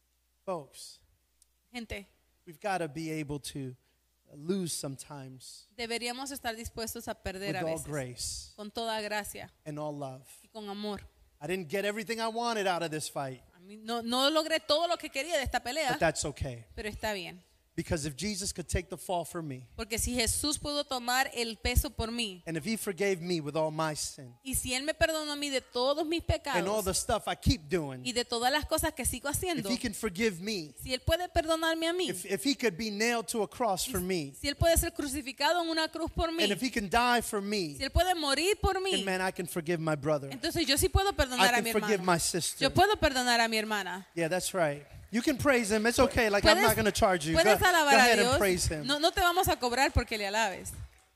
Folks, Gente, we've got to be able to lose sometimes deberíamos estar dispuestos a perder with a all veces. grace Con toda gracia and all love. y con amor. I didn't get everything I wanted out of this fight, A mí no logré todo lo que quería de esta pelea, but that's okay. pero está bien. Because if Jesus could take the fall for me, Porque si Jesús pudo tomar el peso por mí, and if he forgave me with all my sin, y si Él me perdonó a mí de todos mis and all pecados the stuff I keep doing, y de todas las cosas que sigo if haciendo, he can forgive me, si Él puede perdonarme a mí, if he could be nailed to a cross for me, si Él puede ser crucificado en una cruz por mí, and if he can die for me, si Él puede morir por mí, then man, I can forgive my brother. entonces yo sí puedo perdonar I a mi can forgive hermano. my sister. Yo puedo perdonar a mi hermana. Yeah, that's right. You can praise him. It's okay. Like, I'm not going to charge you. Go Puedes alabar a ahead and Dios. praise him. No te vamos a cobrar porque le alabes.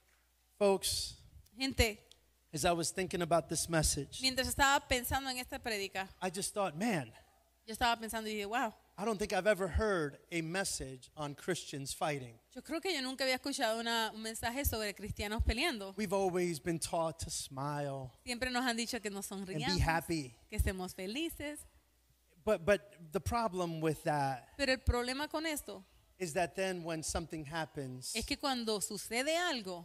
Folks, Gente, as I was thinking about this message, mientras estaba pensando en esta prédica, I just thought, man, yo estaba pensando y dije, wow, I don't think I've ever heard a message on Christians fighting. Yo creo que yo nunca había escuchado un mensaje sobre cristianos peleando. We've always been taught to smile Siempre nos han dicho que nos and be sonriamos, happy. que estemos felices. But the problem with that Pero el problema con esto is that then when something happens, es que cuando sucede algo,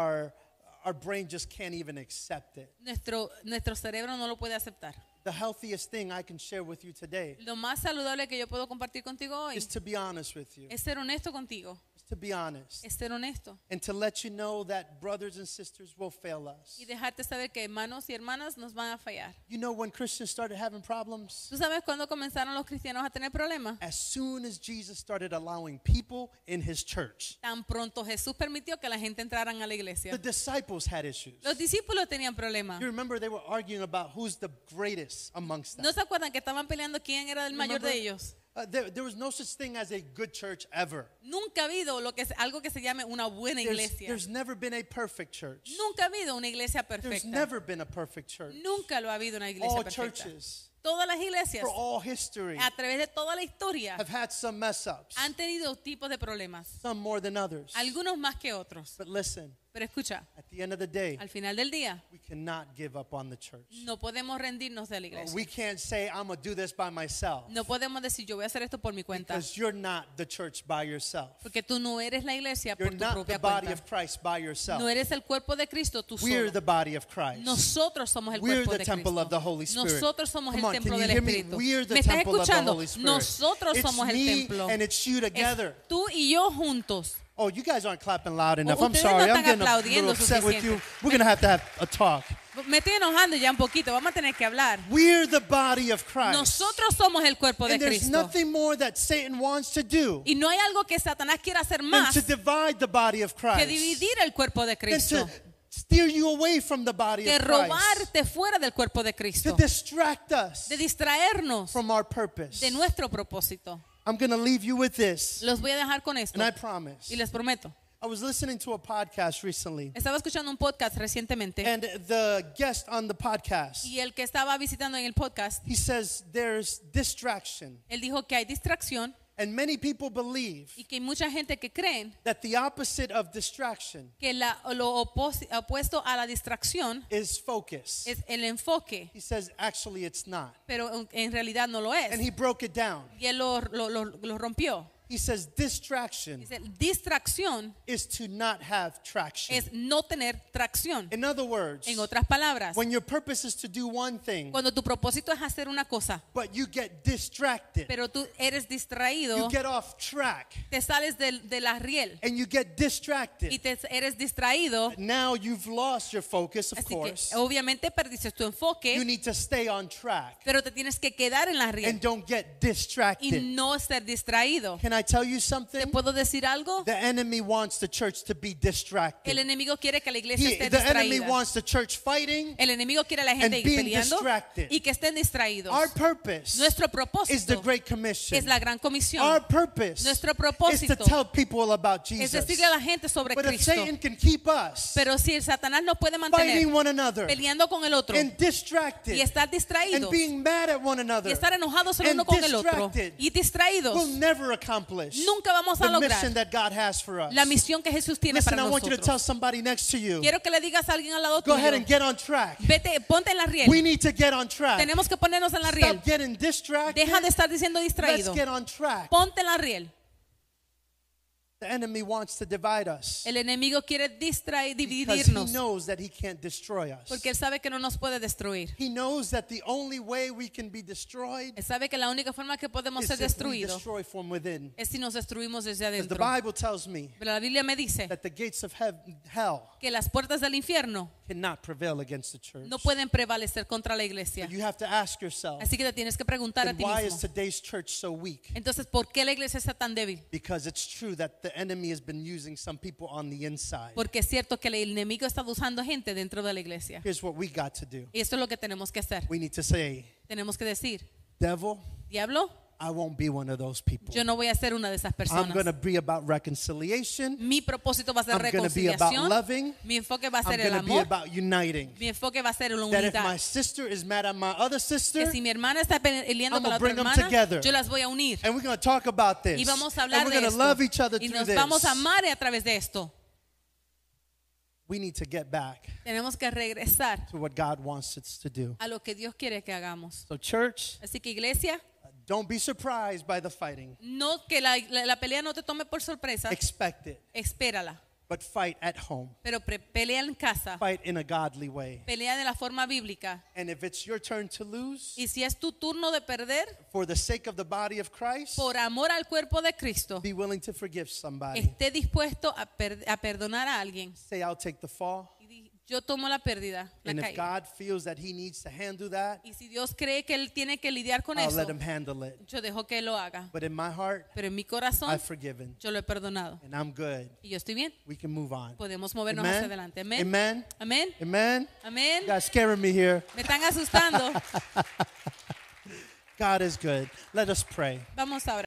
our brain just can't even accept it. nuestro cerebro no lo puede aceptar. The healthiest thing I can share with you today Lo más saludable que yo puedo compartir contigo hoy is to be honest with you. es ser honesto contigo, Is to be honest. es ser honesto And to let you know that brothers and sisters will fail us. y dejarte saber que hermanos y hermanas nos van a fallar. You know when Christians started having problems? ¿Tú sabes cuándo comenzaron los cristianos a tener problemas? As soon as Jesus started allowing people in his church. Tan pronto Jesús permitió que la gente entraran a la iglesia. The disciples had issues. Los discípulos tenían problemas. You remember they were arguing about who's the greatest amongst them. ¿No se acuerdan que estaban peleando quién era el mayor Remember? de ellos? There was no such thing as a good church ever. Nunca ha habido algo que se llame una buena iglesia. There's never been a perfect church. Nunca ha habido una iglesia There's perfecta. never been a perfect church. Nunca lo ha habido una iglesia All perfecta. churches, Todas las iglesias, for all history, a través de toda la historia, have had some mess ups, han tenido tipos de problemas. some more than others. Algunos más que otros. But listen, Pero escucha, at the end of the day, al final del día, we cannot give up on the church. no podemos rendirnos de la iglesia. We can't say, I'm going to do this by myself. No podemos decir, yo voy a hacer esto por mi cuenta. Because you're not the church by yourself. Porque tú no eres la iglesia You're por tu not the propia body cuenta. of Christ by yourself. No eres el cuerpo de Cristo tú We're solo. the body of Christ. Nosotros somos el We're cuerpo the de temple of the Cristo. Holy Spirit. Nosotros somos Come el on, templo can you del hear me? Espíritu. We're the ¿Me estás temple of the escuchando? Holy Spirit. Nosotros It's somos el me templo. and it's you together. Es tú y yo juntos. Oh, you guys aren't clapping loud enough. I'm Ustedes no sorry. I'm están getting a little aplaudiendo upset with you. suficiente. We're going to have a talk. Me estoy enojando ya un poquito. Vamos a tener que hablar. We're the body of Christ. Nosotros somos el cuerpo de And there's Cristo. nothing more that Satan wants to do Y no hay algo que Satanás quiera hacer than más to divide the body of que Christ. dividir el cuerpo de Than Cristo. to steer you away from the body Que of Christ. robarte fuera del cuerpo de To Cristo. distract us De distraernos from our purpose. de nuestro propósito. I'm going to leave you with this. Los voy a dejar con esto. And I promise. Y les prometo. I was listening to a podcast recently. Estaba escuchando un podcast recientemente. And the guest on the podcast, Y el que estaba visitando en el podcast, he says there's distraction. él dijo que hay distracción And many people believe y que hay mucha gente que creen that the opposite of distraction que lo opuesto a la distracción is focus. es el enfoque, He says actually it's not. pero en realidad no lo And es. he broke it down. Y él lo rompió. He says distraction Dice, distracción is to not have traction. es no tener tracción. In other words, En otras palabras, when your purpose is to do one thing, cuando tu propósito es hacer una cosa, but you get distracted, pero tú eres distraído, you get off track, te sales de la riel and you get y distracted, eres distraído, now you've lost your focus, of así que course. obviamente perdiste tu You enfoque, need to stay on track pero te tienes que quedar en la riel and don't get y distracted. no ser distraído. Can I tell you ¿Te something? puedo decir algo? The enemy wants the church to be El distracted. enemigo quiere que la iglesia esté The enemy distraída. wants the church fighting. El enemigo quiere a la gente and being peleando distracted. y que estén distraídos. Our purpose Nuestro is the propósito Great Commission. es la gran comisión. Our purpose Nuestro is to propósito tell people about es Jesus. decirle a la gente sobre But if Cristo. Satan can keep us Pero si el Satanás nos puede mantener fighting one another peleando con el otro and distracted y estar and distraídos being mad at one y another, estar enojados el and uno con el otro distracted, y distraídos, we'll never accomplish nunca vamos a the mission lograr that God has for us. la misión que Jesús tiene Listen, para I want you to tell nosotros. somebody next to you, Quiero que le digas a alguien al lado go ahead and tuyo, get on track. vete, ponte en la riel. We need to get on track. Tenemos que ponernos en la riel. Stop getting distracted. Deja de estar diciendo Let's distraído. get on track. Ponte en la riel. The enemy wants to divide us El enemigo quiere because he dividirnos knows that he can't destroy us. porque él sabe que no nos puede destruir. He knows that the only way we can be destroyed Él sabe que la única forma que podemos is ser if we destruidos destroy from within. es si nos destruimos desde Because the adentro. Bible tells me Pero la Biblia me dice that the gates of hell que las puertas del infierno cannot prevail against the church. no pueden prevalecer contra la iglesia. But you have to ask yourself, Así que te tienes que preguntar a then ti why is mismo. today's church so weak? Entonces, ¿por qué la iglesia está tan débil? Because it's true that the enemy has been using some people on the inside. Porque es cierto que el enemigo está usando gente dentro de la iglesia. Here's what we got to do. Y esto es lo que tenemos que hacer. We need to say, Tenemos que decir, devil, diablo, I won't be one of those people. Yo no voy a ser una de esas I'm going to personas. be about reconciliation. Mi propósito va a ser I'm going to be about reconciliación. loving. Mi enfoque va a I'm ser el going to be amor. about uniting. Mi enfoque va a ser la That if my unidad. sister is mad at my other sister, Que si mi hermana está peleando I'm con la gonna otra bring them hermana, together. yo las voy a unir. and we're going to talk about this. Y vamos a and hablar we're de going to esto. love each other Y through nos this. vamos a amar a través de esto. We need to get back Tenemos que regresar to what God wants us to do. a lo que Dios quiere que hagamos. So church, Así que iglesia, don't be surprised by the fighting. no que la pelea no te tome por sorpresa, Expect it, espérala. but fight at home. Pero pelea en casa, Fight in a godly way. pelea de la forma bíblica. And if it's your turn to lose, Y si es tu turno de perder, for the sake of the body of Christ, por amor al cuerpo de Cristo, be willing to forgive somebody. esté dispuesto a perdonar a alguien. Say, I'll take the fall. Y yo tomo la pérdida, la And if caída. God feels that he needs to handle that, Y si Dios cree que Él tiene que lidiar con I'll eso, let him handle it. yo dejo que Él lo haga. But in my heart, Pero en mi corazón, I've forgiven. yo lo he perdonado. And I'm good. Y yo estoy bien. We can move on. Podemos movernos Amen? hacia adelante. Amén. Amen. Amén. Amen. Amén. You guys scaring me here. Me están asustando. God is good. Let us pray. Vamos a orar.